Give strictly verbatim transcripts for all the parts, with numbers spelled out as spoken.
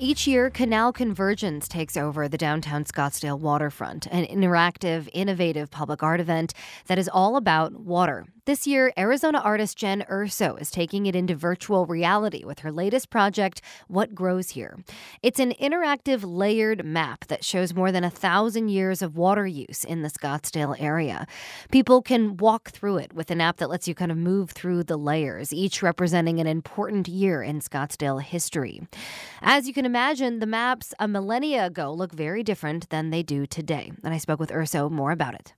Each year, Canal Convergence takes over the downtown Scottsdale waterfront, an interactive, innovative public art event that is all about water. This year, Arizona artist Jen Urso is taking it into virtual reality with her latest project, What Grows Here. It's an interactive, layered map that shows more than a thousand years of water use in the Scottsdale area. People can walk through it with an app that lets you kind of move through the layers, each representing an important year in Scottsdale history. As you can imagine, the maps a millennia ago look very different than they do today. And I spoke with Urso more about it.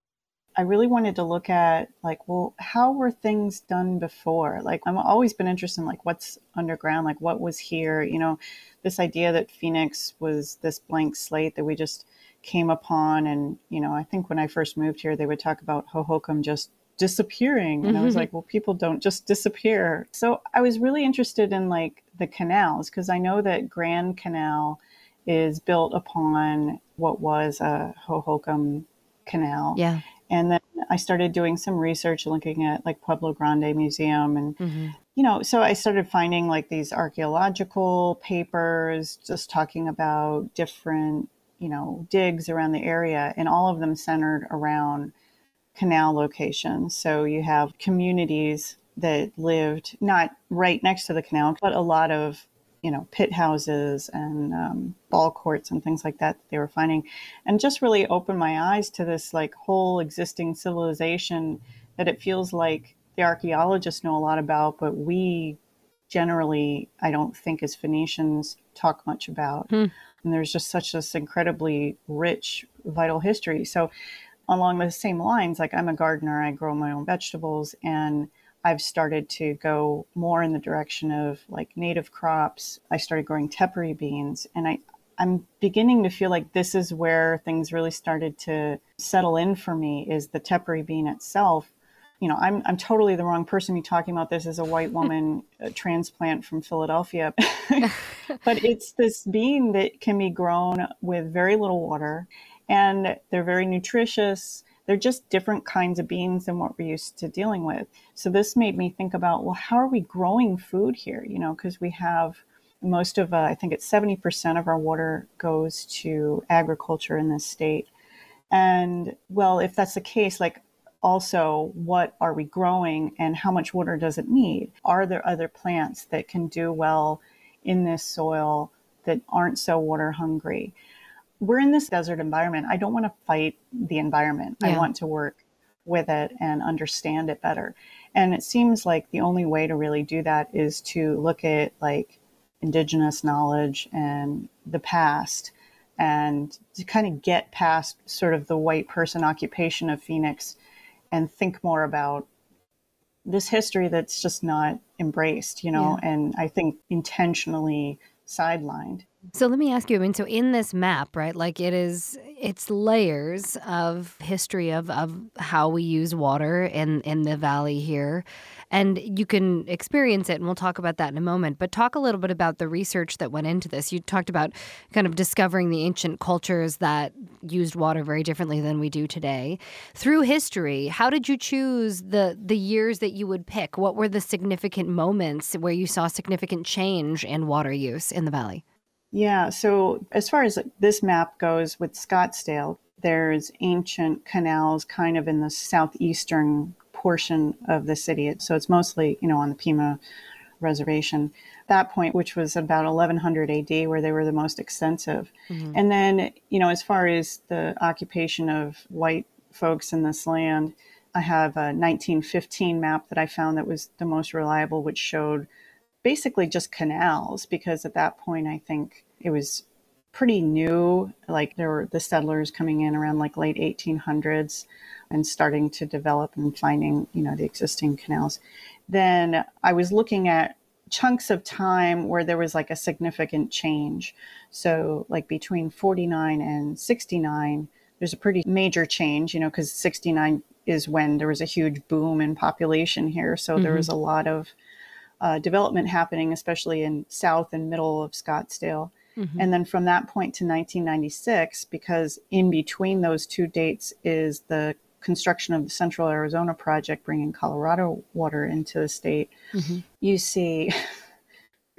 I really wanted to look at, like, well, how were things done before? Like, I've always been interested in, like, what's underground, like, what was here? You know, this idea that Phoenix was this blank slate that we just came upon. And, you know, I think when I first moved here, they would talk about Hohokam just disappearing. And I was like, well, people don't just disappear. So I was really interested in, like, the canals, because I know that Grand Canal is built upon what was a Hohokam canal. Yeah. And then I started doing some research looking at, like, Pueblo Grande Museum. And, Mm-hmm. you know, so I started finding, like, these archaeological papers just talking about different, you know, digs around the area, and all of them centered around canal locations. So you have communities that lived not right next to the canal, but a lot of, you know, pit houses and um, ball courts and things like that, that they were finding, and just really opened my eyes to this, like, whole existing civilization that it feels like the archaeologists know a lot about, but we generally, I don't think as Phoenicians talk much about. Hmm. And there's just such this incredibly rich, vital history. So along the same lines, like, I'm a gardener, I grow my own vegetables, and I've started to go more in the direction of, like, native crops. I started growing tepary beans, and I, I'm beginning to feel like this is where things really started to settle in for me, is the tepary bean itself. You know, I'm I'm totally the wrong person to be talking about this as a white woman, a transplant from Philadelphia. But it's this bean that can be grown with very little water, and they're very nutritious. They're just different kinds of beans than what we're used to dealing with. So this made me think about, well, how are we growing food here? You know, because we have most of, uh, I think it's seventy percent of our water goes to agriculture in this state. And, well, if that's the case, like, also, what are we growing and how much water does it need? Are there other plants that can do well in this soil that aren't so water hungry? We're in this desert environment. I don't want to fight the environment. Yeah. I want to work with it and understand it better. And it seems like the only way to really do that is to look at, like, indigenous knowledge and the past, and to kind of get past sort of the white person occupation of Phoenix and think more about this history that's just not embraced, you know, Yeah. and I think intentionally sidelined. So let me ask you, I mean, so in this map, right, like, it is, it's layers of history of, of how we use water in, in the valley here. And you can experience it, and we'll talk about that in a moment. But talk a little bit about the research that went into this. You talked about kind of discovering the ancient cultures that used water very differently than we do today. Through history, how did you choose the, the years that you would pick? What were the significant moments where you saw significant change in water use in the valley? Yeah. So as far as this map goes with Scottsdale, there's ancient canals kind of in the southeastern portion of the city. So it's mostly, you know, on the Pima Reservation. That point, which was about eleven hundred A D, where they were the most extensive. Mm-hmm. And then, you know, as far as the occupation of white folks in this land, I have a nineteen fifteen map that I found that was the most reliable, which showed basically just canals, because at that point, I think it was pretty new. Like, there were the settlers coming in around, like, late eighteen hundreds and starting to develop and finding, you know, the existing canals. Then I was looking at chunks of time where there was, like, a significant change. So, like, between forty-nine and sixty-nine, there's a pretty major change, you know, because sixty-nine is when there was a huge boom in population here. So mm-hmm. there was a lot of Uh, development happening, especially in south and middle of Scottsdale. Mm-hmm. And then from that point to nineteen ninety-six, because in between those two dates is the construction of the Central Arizona Project, bringing Colorado water into the state, mm-hmm. you see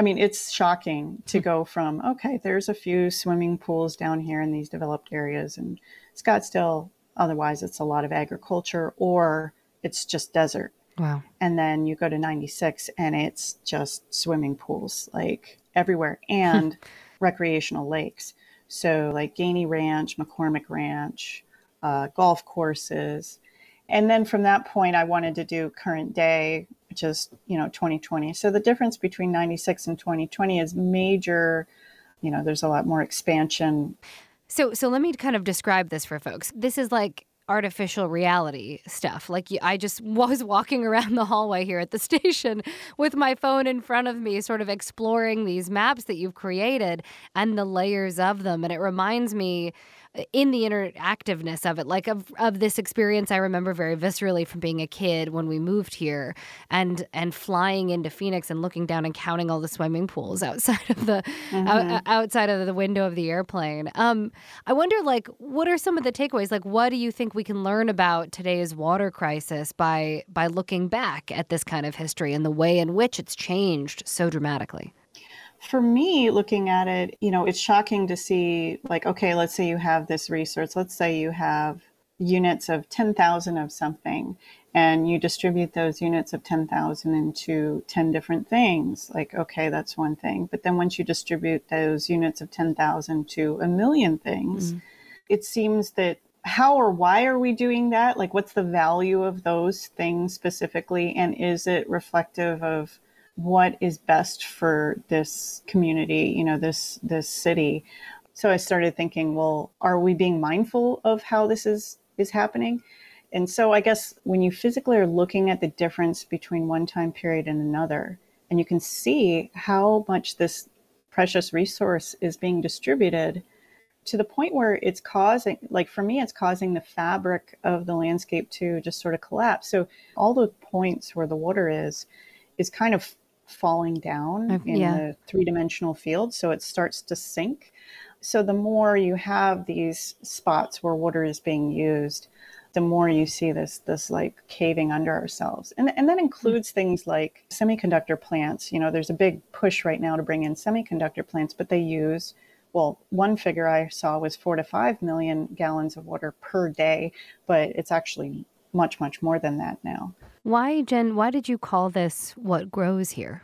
I mean, it's shocking to go from, okay, there's a few swimming pools down here in these developed areas, and Scottsdale, otherwise it's a lot of agriculture, or it's just desert. Wow. And then you go to ninety-six and it's just swimming pools like everywhere and recreational lakes. So like Gainey Ranch, McCormick Ranch, uh, golf courses. And then from that point, I wanted to do current day, which is, you know, twenty twenty. So the difference between ninety-six and twenty twenty is major. You know, there's a lot more expansion. So, so let me kind of describe this for folks. This is like artificial reality stuff. Like I just was walking around the hallway here at the station with my phone in front of me, sort of exploring these maps that you've created and the layers of them. And it reminds me in the interactiveness of it, like of, of this experience I remember very viscerally from being a kid when we moved here and and flying into Phoenix and looking down and counting all the swimming pools outside of the mm-hmm. out, outside of the window of the airplane. Um, I wonder, like, what are some of the takeaways? Like, what do you think we can learn about today's water crisis by by looking back at this kind of history and the way in which it's changed so dramatically? For me, looking at it, you know, it's shocking to see, like, okay, let's say you have this resource. Let's say you have units of ten thousand of something, and you distribute those units of ten thousand into ten different things. Like, okay, that's one thing. But then once you distribute those units of ten thousand to a million things, mm-hmm. it seems that how or why are we doing that? Like, what's the value of those things specifically? And is it reflective of what is best for this community, you know, this this city? So I started thinking, well, are we being mindful of how this is is happening? And so I guess when you physically are looking at the difference between one time period and another, and you can see how much this precious resource is being distributed to the point where it's causing, like for me, it's causing the fabric of the landscape to just sort of collapse. So all the points where the water is, is kind of falling down uh, in yeah. the three-dimensional field, so it starts to sink. So the more you have these spots where water is being used, the more you see this this like caving under ourselves. And, and that includes mm-hmm. things like semiconductor plants. You know, there's a big push right now to bring in semiconductor plants, but they use, well, one figure I saw was four to five million gallons of water per day, but it's actually much, much more than that now. Why, Jen, why did you call this What Grows Here?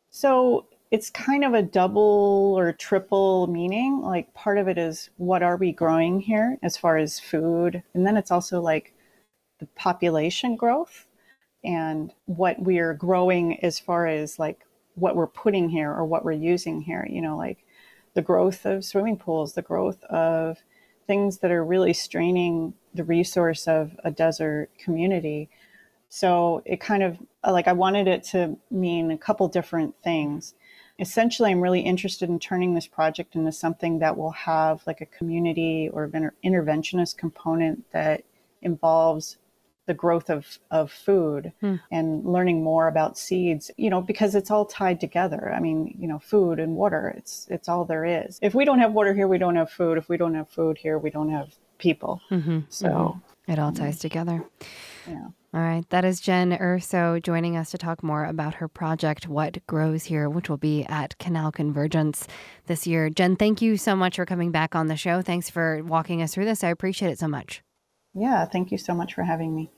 So it's kind of a double or triple meaning. Like part of it is what are we growing here as far as food? And then it's also like the population growth and what we're growing as far as like what we're putting here or what we're using here, you know, like the growth of swimming pools, the growth of things that are really straining the resource of a desert community. So it kind of, like I wanted it to mean a couple different things. Essentially, I'm really interested in turning this project into something that will have like a community or inter- interventionist component that involves the growth of, of food hmm. and learning more about seeds, you know, because it's all tied together. I mean, you know, food and water, it's it's all there is. If we don't have water here, we don't have food. If we don't have food here, we don't have people. Mm-hmm. So mm-hmm. it all ties together. Yeah. All right. That is Jen Urso joining us to talk more about her project, What Grows Here, which will be at Canal Convergence this year. Jen, thank you so much for coming back on the show. Thanks for walking us through this. I appreciate it so much. Yeah. Thank you so much for having me.